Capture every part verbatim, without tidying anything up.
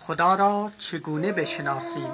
خدا را چگونه بشناسیم؟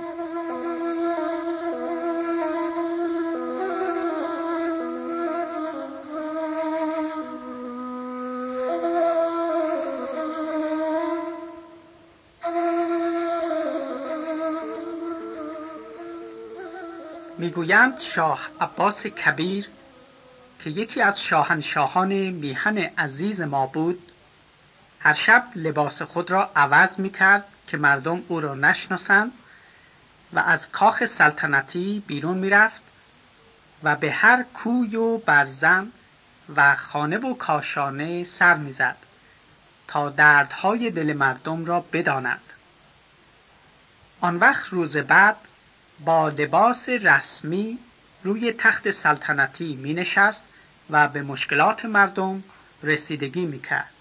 میگویند شاه عباس کبیر که یکی از شاهنشاهان میهن عزیز ما بود، هر شب لباس خود را عوض میکرد که مردم او را نشناسند و از کاخ سلطنتی بیرون میرفت و به هر کوی و برزن و خانه و کاشانه سر میزد تا دردهای دل مردم را بداند. آن وقت روز بعد با لباس رسمی روی تخت سلطنتی می نشست و به مشکلات مردم رسیدگی می کرد.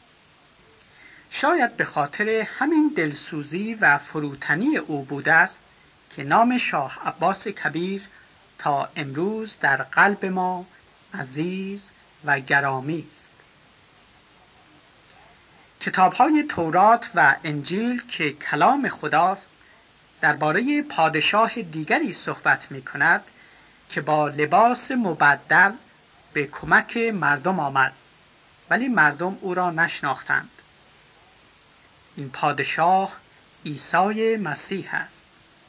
شاید به خاطر همین دلسوزی و فروتنی او بوده است که نام شاه عباس کبیر تا امروز در قلب ما عزیز و گرامی است. کتاب‌های تورات و انجیل که کلام خداست درباره پادشاه دیگری صحبت می کند که با لباس مبدل به کمک مردم آمد، ولی مردم او را نشناختند. این پادشاه عیسی مسیح است.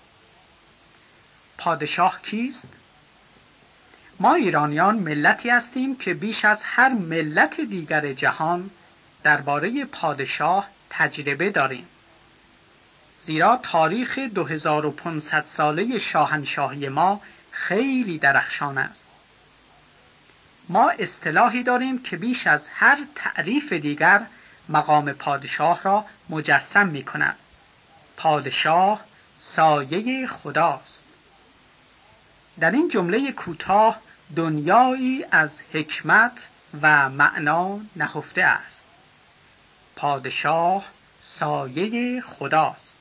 پادشاه کیست؟ ما ایرانیان ملتی هستیم که بیش از هر ملت دیگر جهان درباره پادشاه تجربه داریم، زیرا تاریخ دو هزار و پانصد ساله شاهنشاهی ما خیلی درخشان است. ما اصطلاحی داریم که بیش از هر تعریف دیگر مقام پادشاه را مجسم می کند. پادشاه سایه خداست. در این جمله کوتاه دنیایی از حکمت و معنا نهفته است. پادشاه سایه خداست.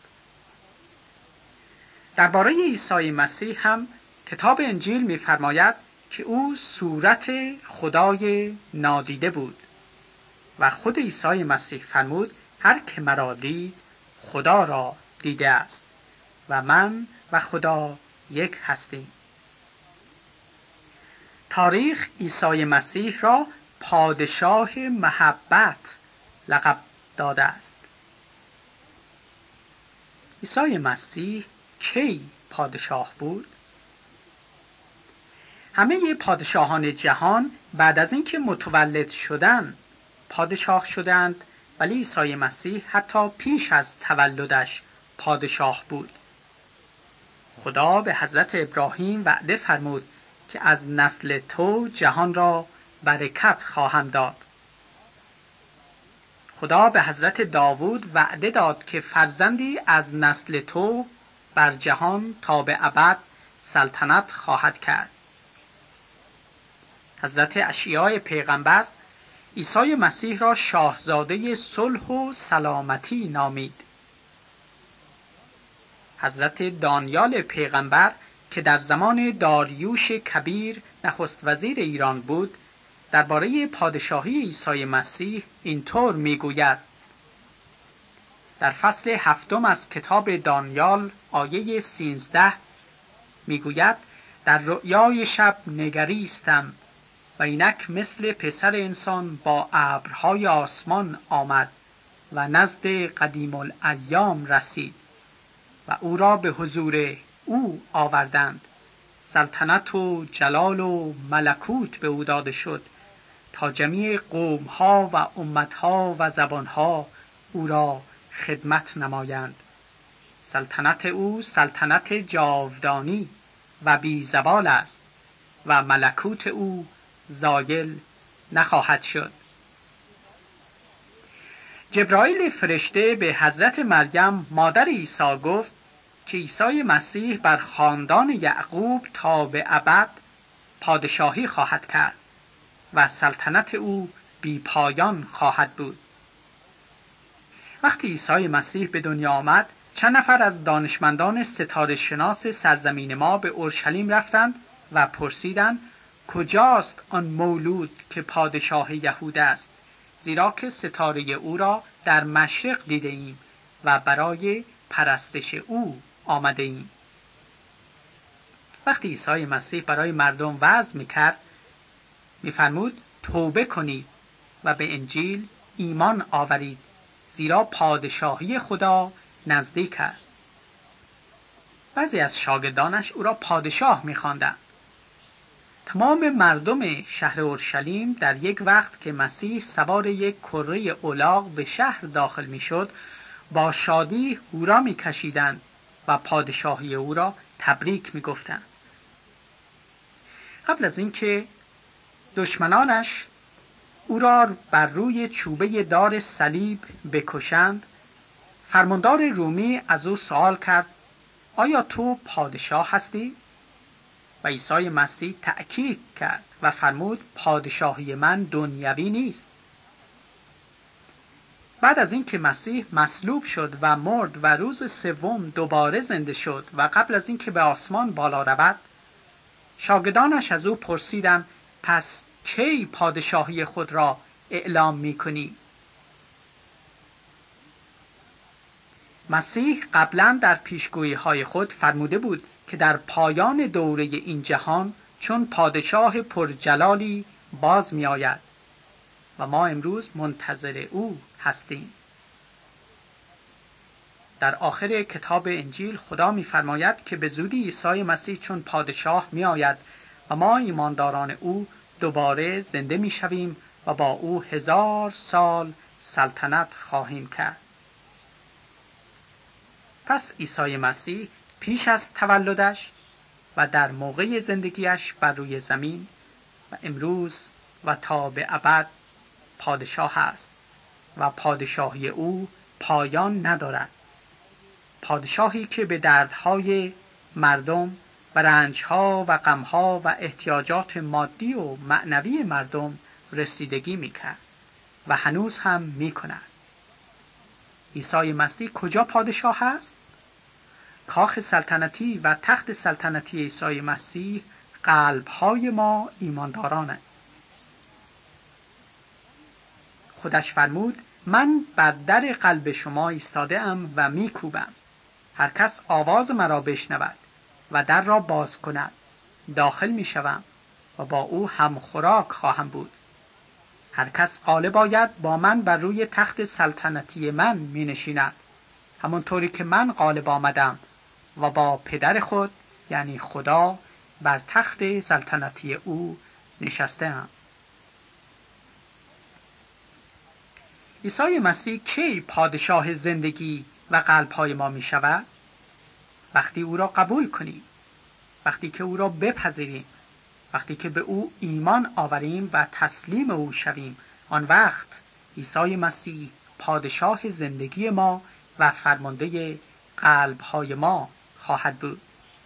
درباره عیسی مسیح هم کتاب انجیل می‌فرماید که او صورت خدای نادیده بود و خود عیسی مسیح فرمود هر که مرا دید خدا را دیده است و من و خدا یک هستیم. تاریخ عیسی مسیح را پادشاه محبت لقب داده است. عیسی مسیح کی پادشاه بود؟ همه پادشاهان جهان بعد از اینکه متولد شدند پادشاه شدند، ولی عیسی مسیح حتی پیش از تولدش پادشاه بود. خدا به حضرت ابراهیم وعده فرمود که از نسل تو جهان را برکت خواهم داد. خدا به حضرت داوود وعده داد که فرزندی از نسل تو بر جهان تا به ابد سلطنت خواهد کرد. حضرت اشعیا پیغمبر عیسی مسیح را شاهزاده صلح و سلامتی نامید. حضرت دانیال پیغمبر که در زمان داریوش کبیر نخست وزیر ایران بود درباره پادشاهی عیسی مسیح اینطور میگوید. در فصل هفتم از کتاب دانیال آیه سیزده میگوید در رؤیای شب نگریستم و اینک مثل پسر انسان با ابرهای آسمان آمد و نزد قدیم الایام رسید و او را به حضور او آوردند. سلطنت و جلال و ملکوت به او داده شد تا جمیع قومها و امتها و زبانها او را خدمت نمایند. سلطنت او سلطنت جاودانی و بی زوال است و ملکوت او زایل نخواهد شد. جبرائیل فرشته به حضرت مریم مادر عیسی گفت که عیسی مسیح بر خاندان یعقوب تا به ابد پادشاهی خواهد کرد و سلطنت او بی پایان خواهد بود. وقتی عیسی مسیح به دنیا آمد چند نفر از دانشمندان ستاره شناس سرزمین ما به اورشلیم رفتند و پرسیدند کجاست آن مولود که پادشاه یهود است، زیرا که ستاره او را در مشرق دیده ایم و برای پرستش او آمده ایم. وقتی عیسی مسیح برای مردم وعظ میکرد، میفرمود توبه کنید و به انجیل ایمان آورید، زیرا پادشاهی خدا نزدیک است. بعضی از شاگردانش او را پادشاه می‌خواندند. تمام مردم شهر اورشلیم در یک وقت که مسیح سوار یک کره الاغ به شهر داخل می‌شد، با شادی هورا می‌کشیدند و پادشاهی او را تبریک می‌گفتند. قبل از اینکه دشمنانش او را بر روی چوبه دار صلیب بکشند، فرماندار رومی از او سوال کرد آیا تو پادشاه هستی؟ و عیسی مسیح تأکید کرد و فرمود پادشاهی من دنیوی نیست. بعد از اینکه مسیح مصلوب شد و مرد و روز سوم دوباره زنده شد و قبل از اینکه به آسمان بالا رود، شاگردانش از او پرسیدند پس کی پادشاهی خود را اعلام می‌کنی؟ مسیح قبلا در پیشگویی‌های خود فرموده بود که در پایان دوره این جهان چون پادشاه پرجلالی باز می آید و ما امروز منتظر او هستیم. در آخر کتاب انجیل خدا می فرماید که به زودی عیسی مسیح چون پادشاه می آید و ما ایمانداران او دوباره زنده می شویم و با او هزار سال سلطنت خواهیم کرد. پس عیسی مسیح پیش از تولدش و در موقع زندگیش بر روی زمین و امروز و تا به ابد پادشاه است و پادشاهی او پایان ندارد. پادشاهی که به دردهای مردم و رنجها و غمها و احتیاجات مادی و معنوی مردم رسیدگی میکرد و هنوز هم میکند. عیسی مسیح کجا پادشاه است؟ کاخ سلطنتی و تخت سلطنتی عیسی مسیح قلب‌های ما ایمانداران است. خودش فرمود من بر در قلب شما ایستاده ام و میکوبم. هر کس آواز مرا بشنود و در را باز کند، داخل میشوم و با او هم خوراک خواهم بود. هر کس غالب آید با من بر روی تخت سلطنتی من می نشیند، همونطوری که من غالب آمدم و با پدر خود یعنی خدا بر تخت سلطنتی او نشسته‌ام. عیسی مسیح کی پادشاه زندگی و قلب‌های ما می شود؟ وقتی او را قبول کنیم، وقتی که او را بپذیریم، وقتی که به او ایمان آوریم و تسلیم او شویم، آن وقت عیسی مسیح پادشاه زندگی ما و فرمانده قلب‌های ما خواهد بود.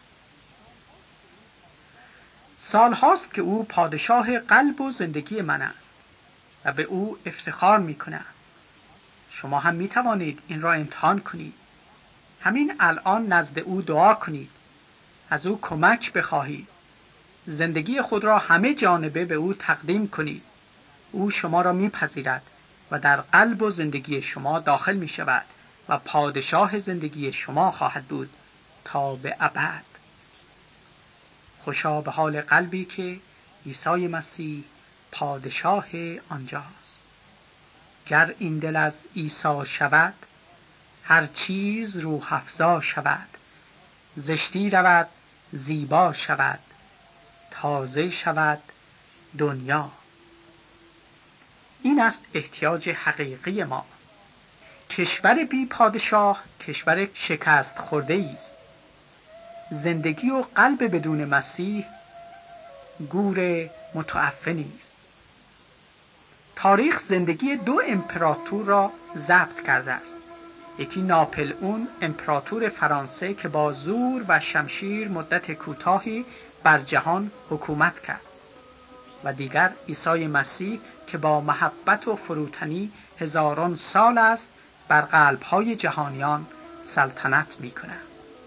سال هاست که او پادشاه قلب و زندگی من است و به او افتخار می کنم. شما هم می توانید این را امتحان کنید. همین الان نزد او دعا کنید. از او کمک بخواهید. زندگی خود را همه جانبه به او تقدیم کنید. او شما را میپذیرد و در قلب و زندگی شما داخل می شود و پادشاه زندگی شما خواهد بود تا به ابد. خوشا به حال قلبی که عیسی مسیح پادشاه آنجاست. گر این دل از عیسی شود، هر چیز روح افزا شود. زشتی رود، زیبا شود، تازه شود دنیا. این است احتیاج حقیقی ما. کشور بی پادشاه کشور شکست خورده است. زندگی و قلب بدون مسیح گور متعفنی است. تاریخ زندگی دو امپراتور را ضبط کرده است. یکی ناپل اون امپراتور فرانسه که با زور و شمشیر مدت کوتاهی بر جهان حکومت کرد و دیگر عیسی مسیح که با محبت و فروتنی هزاران سال است بر قلب‌های جهانیان سلطنت می‌کند.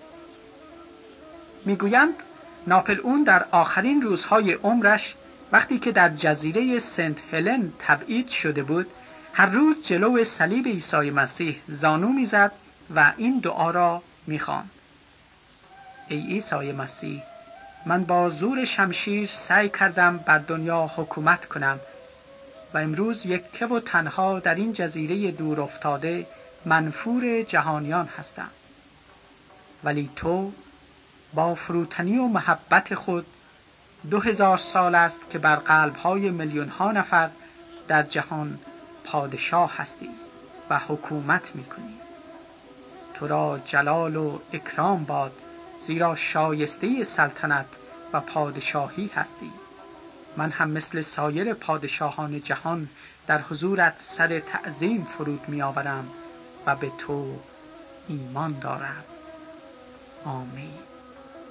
میگویند ناپل اون در آخرین روزهای عمرش وقتی که در جزیره سنت هلن تبعید شده بود، هر روز جلو صلیب عیسی مسیح زانو میزد و این دعا را می‌خواند: ای عیسی مسیح، من با زور شمشیر سعی کردم بر دنیا حکومت کنم و امروز یکه و تنها در این جزیره دور افتاده منفور جهانیان هستم. ولی تو با فروتنی و محبت خود دو هزار سال است که بر قلب‌های میلیون‌ها نفر در جهان پادشاه هستی و حکومت می‌کنی. تو را جلال و اکرام باد، زیرا شایسته سلطنت و پادشاهی هستی. من هم مثل سایر پادشاهان جهان در حضورت سر تعظیم فرود می‌آورم و به تو ایمان دارم. آمین.